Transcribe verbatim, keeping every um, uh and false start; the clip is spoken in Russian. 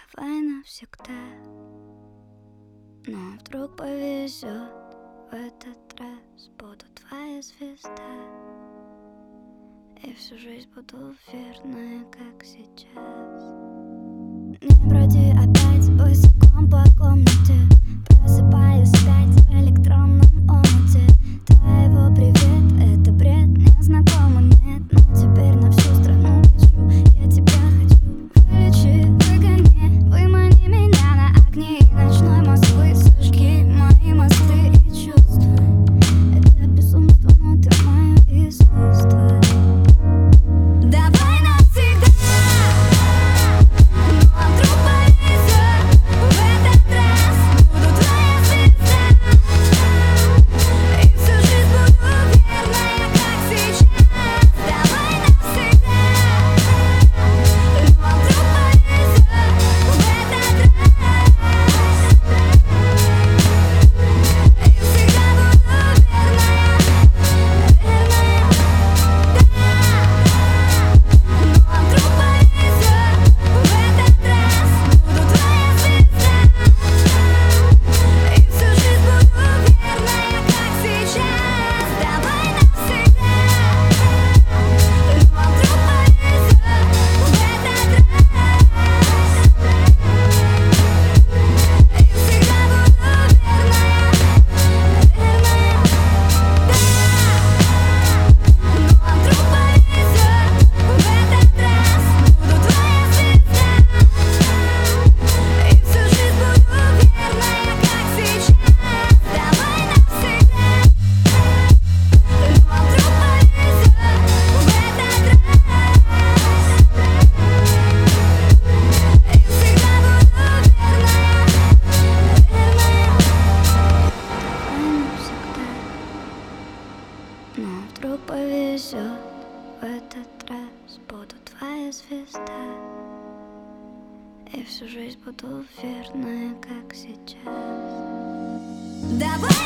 Давай навсегда. Но вдруг повезет, в этот раз буду твоя звезда. И всю жизнь буду верная, как сейчас. Не броди опять босиком по комнате, просыпаюсь опять в электронном омуте твоего привет, это бред незнакомый, нет. Но теперь на всю страну кричу, я тебя хочу. Вылечи, выгони, вымани меня на огни ночной Москвы. Сожги мои мосты и чувства. Это безумство, но ты мое искусство. Давай навсегда. Ну а вдруг повезет, в этот раз буду твоя звезда. И всю жизнь буду верная, как сейчас. Давай навсегда. Ну а вдруг повезет, в этот раз. И всегда буду верная, верная, да. Ну а вдруг повезет, в этот раз буду твоя звезда. И всю жизнь буду верная, как сейчас. Давай навсегда. Ну а вдруг повезет, в этот раз. И всегда буду верная, верная, да. Ну а вдруг повезет, в этот раз буду твоя звезда. И всю жизнь буду верная, как сейчас. Давай навсегда. Ну а вдруг повезет, в этот раз. И всегда буду верная, верная. Давай навсегда. Но вдруг повезет, в этот раз буду твоя звезда. И всю жизнь буду верная, как сейчас. Давай